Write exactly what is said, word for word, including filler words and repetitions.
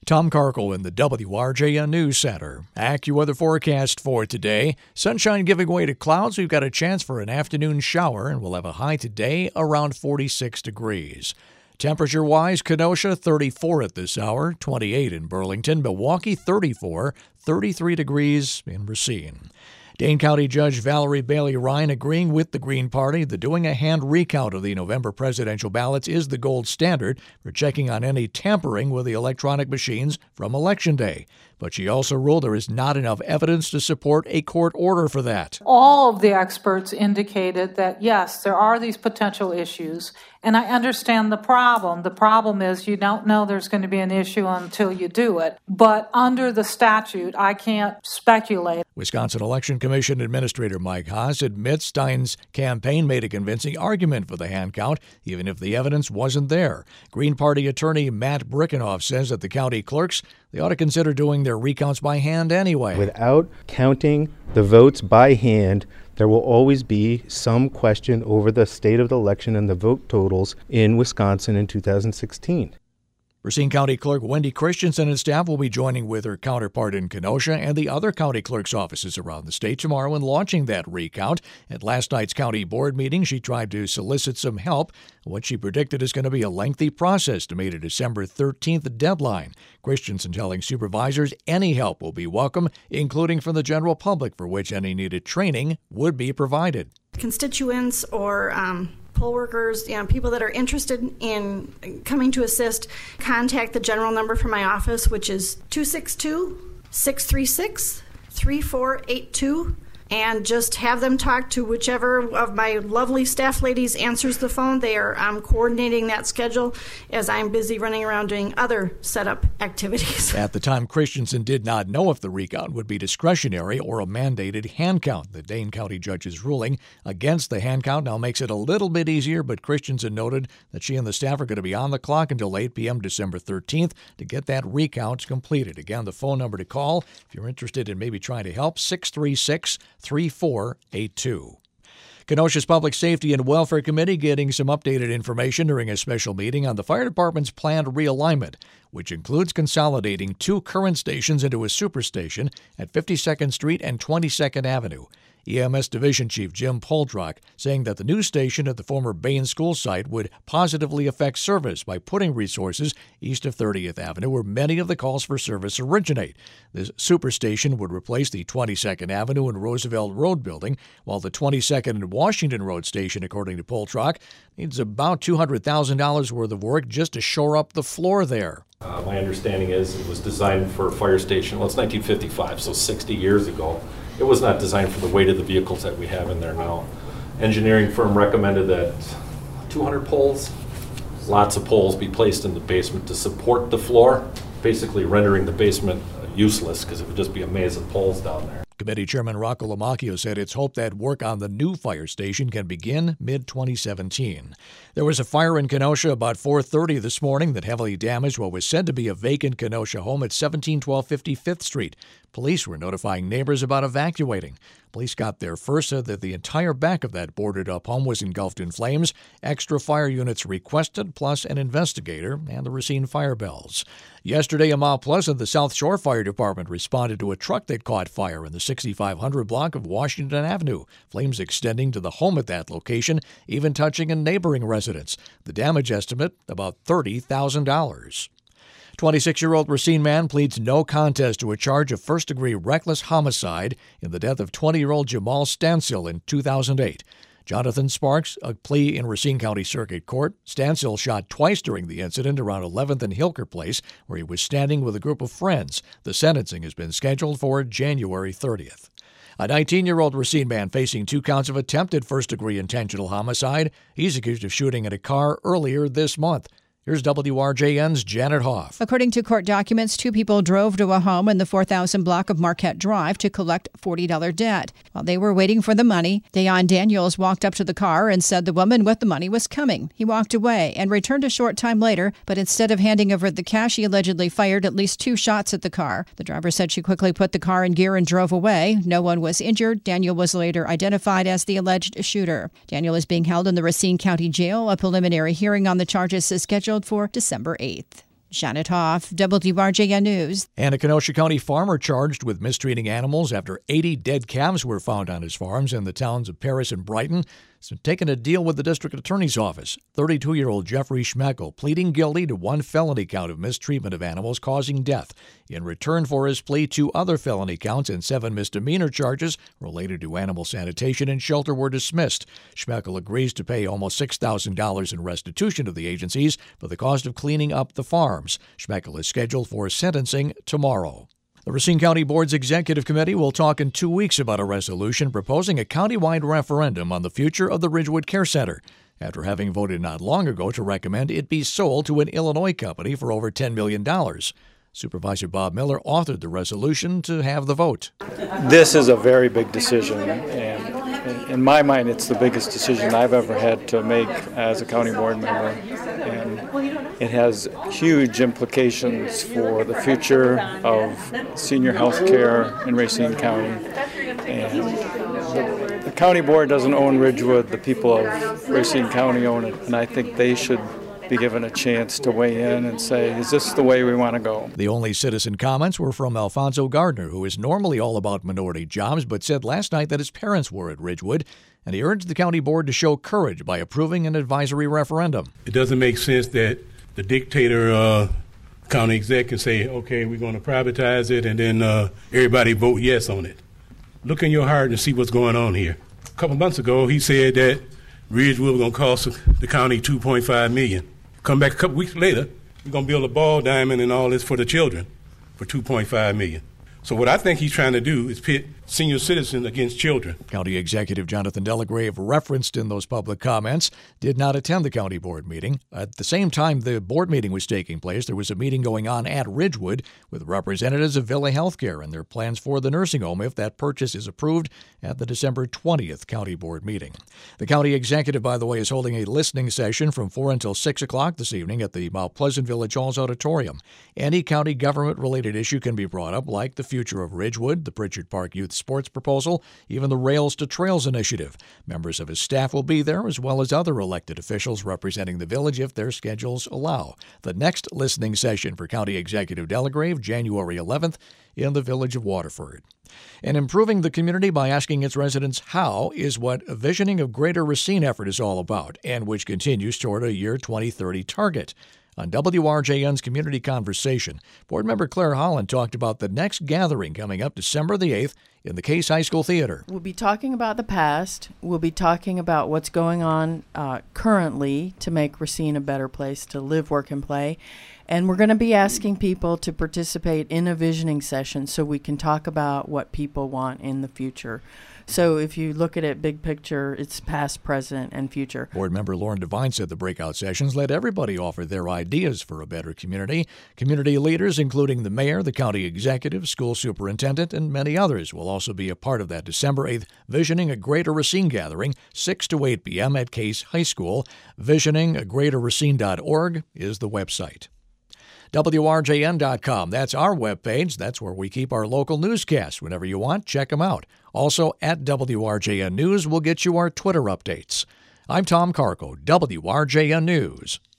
Tom Carkle in the W R J N News Center. AccuWeather forecast for today. Sunshine giving way to clouds. We've got a chance for an afternoon shower, and we'll have a high today around forty-six degrees. Temperature-wise, Kenosha thirty-four at this hour, twenty-eight in Burlington, Milwaukee thirty-four, thirty-three degrees in Racine. Dane County Judge Valerie Bailey Ryan agreeing with the Green Party that doing a hand recount of the November presidential ballots is the gold standard for checking on any tampering with the electronic machines from Election Day. But she also ruled there is not enough evidence to support a court order for that. All of the experts indicated that, yes, there are these potential issues, and I understand the problem. The problem is you don't know there's going to be an issue until you do it. But under the statute, I can't speculate. Wisconsin Election Commission Administrator Mike Haas admits Stein's campaign made a convincing argument for the hand count, even if the evidence wasn't there. Green Party attorney Matt Brickenoff says that the county clerks, they ought to consider doing their recounts by hand anyway. Without counting the votes by hand, there will always be some question over the state of the election and the vote totals in Wisconsin in two thousand sixteen. Racine County Clerk Wendy Christensen and staff will be joining with her counterpart in Kenosha and the other county clerks' offices around the state tomorrow in launching that recount. At last night's county board meeting, she tried to solicit some help. What she predicted is going to be a lengthy process to meet a December thirteenth deadline. Christensen telling supervisors any help will be welcome, including from the general public, for which any needed training would be provided. Constituents or um poll workers, you know, people that are interested in coming to assist, contact the general number for my office, which is two six two, six three six, three four eight two, and just have them talk to whichever of my lovely staff ladies answers the phone. They are um, coordinating that schedule as I'm busy running around doing other setup activities. At the time, Christensen did not know if the recount would be discretionary or a mandated hand count. The Dane County judge's ruling against the hand count now makes it a little bit easier, but Christensen noted that she and the staff are going to be on the clock until eight p.m. December thirteenth to get that recount completed. Again, the phone number to call if you're interested in maybe trying to help, six three six, three four eight two. Kenosha's Public Safety and Welfare Committee getting some updated information during a special meeting on the fire department's planned realignment, which includes consolidating two current stations into a superstation at fifty-second Street and twenty-second Avenue. E M S Division Chief Jim Poldrock saying that the new station at the former Bain School site would positively affect service by putting resources east of thirtieth Avenue, where many of the calls for service originate. This superstation would replace the twenty-second Avenue and Roosevelt Road building, while the twenty-second and Washington Road station, according to Poldrock, needs about two hundred thousand dollars worth of work just to shore up the floor there. Uh, my understanding is it was designed for a fire station. Well, it's nineteen fifty-five, so sixty years ago. It was not designed for the weight of the vehicles that we have in there now. Engineering firm recommended that two hundred poles, lots of poles be placed in the basement to support the floor, basically rendering the basement useless because it would just be a maze of poles down there. Committee Chairman Rocco Lamacchio said it's hoped that work on the new fire station can begin mid twenty seventeen. There was a fire in Kenosha about four thirty this morning that heavily damaged what was said to be a vacant Kenosha home at seventeen twelve fifty-fifth Street. Police were notifying neighbors about evacuating. Police got there first, said that the entire back of that boarded-up home was engulfed in flames. Extra fire units requested, plus an investigator and the Racine Fire Bells. Yesterday in Mount Pleasant, the South Shore Fire Department responded to a truck that caught fire in the sixty-five hundred block of Washington Avenue. Flames extending to the home at that location, even touching a neighboring residence. The damage estimate, about thirty thousand dollars. twenty-six-year-old Racine man pleads no contest to a charge of first-degree reckless homicide in the death of twenty-year-old Jamal Stansel in two thousand eight. Jonathan Sparks, a plea in Racine County Circuit Court. Stansel shot twice during the incident around eleventh and Hilker Place, where he was standing with a group of friends. The sentencing has been scheduled for January thirtieth. A nineteen-year-old Racine man facing two counts of attempted first-degree intentional homicide. He's accused of shooting at a car earlier this month. Here's W R J N's Janet Hoff. According to court documents, two people drove to a home in the four thousand block of Marquette Drive to collect forty dollars debt. While they were waiting for the money, Dayon Daniels walked up to the car and said the woman with the money was coming. He walked away and returned a short time later, but instead of handing over the cash, he allegedly fired at least two shots at the car. The driver said she quickly put the car in gear and drove away. No one was injured. Daniel was later identified as the alleged shooter. Daniel is being held in the Racine County Jail. A preliminary hearing on the charges is scheduled for December eighth. Janet Hoff, W R J N News. And a Kenosha County farmer charged with mistreating animals after eighty dead calves were found on his farms in the towns of Paris and Brighton. So taking a deal with the district attorney's office. thirty-two-year-old Jeffrey Schmeckel pleading guilty to one felony count of mistreatment of animals causing death. In return for his plea, two other felony counts and seven misdemeanor charges related to animal sanitation and shelter were dismissed. Schmeckel agrees to pay almost six thousand dollars in restitution to the agencies for the cost of cleaning up the farms. Schmeckel is scheduled for sentencing tomorrow. The Racine County Board's Executive Committee will talk in two weeks about a resolution proposing a countywide referendum on the future of the Ridgewood Care Center, after having voted not long ago to recommend it be sold to an Illinois company for over ten million dollars. Supervisor Bob Miller authored the resolution to have the vote. This is a very big decision, and in my mind, it's the biggest decision I've ever had to make as a county board member. And it has huge implications for the future of senior health care in Racine County. And the county board doesn't own Ridgewood, the people of Racine County own it, and I think they should be given a chance to weigh in and say, is this the way we want to go? The only citizen comments were from Alfonso Gardner, who is normally all about minority jobs, but said last night that his parents were at Ridgewood, and he urged the county board to show courage by approving an advisory referendum. It doesn't make sense that the dictator uh, county exec can say, okay, we're going to privatize it, and then uh, everybody vote yes on it. Look in your heart and see what's going on here. A couple months ago, he said that Ridgewood was going to cost the county two point five million dollars. Come back a couple weeks later, we're going to build a ball diamond and all this for the children for two point five million dollars. So what I think he's trying to do is pit senior citizens against children. County Executive Jonathan Delagrave, referenced in those public comments, did not attend the county board meeting. At the same time the board meeting was taking place, there was a meeting going on at Ridgewood with representatives of Villa Healthcare and their plans for the nursing home if that purchase is approved at the December twentieth county board meeting. The county executive, by the way, is holding a listening session from four until six o'clock this evening at the Mount Pleasant Village Halls Auditorium. Any county government-related issue can be brought up, like the future of Ridgewood, the Pritchard Park Youth Sports proposal, even the Rails to Trails initiative. Members of his staff will be there, as well as other elected officials representing the village if their schedules allow. The next listening session for County Executive Delagrave, January eleventh, in the village of Waterford. And improving the community by asking its residents how is what a Visioning of Greater Racine effort is all about, and which continues toward a year twenty thirty target. On W R J N's Community Conversation, Board Member Claire Holland talked about the next gathering coming up December the eighth in the Case High School Theater. We'll be talking about the past. We'll be talking about what's going on uh, currently to make Racine a better place to live, work, and play. And we're going to be asking people to participate in a visioning session so we can talk about what people want in the future. So if you look at it big picture, it's past, present, and future. Board member Lauren Devine said the breakout sessions let everybody offer their ideas for a better community. Community leaders, including the mayor, the county executive, school superintendent, and many others, will also be a part of that December eighth Visioning a Greater Racine gathering, six to eight p.m. at Case High School. visioning a greater racine dot org is the website. W R J N dot com. That's our webpage. That's where we keep our local newscasts. Whenever you want, check them out. Also, at W R J N News, we'll get you our Twitter updates. I'm Tom Carco, W R J N News.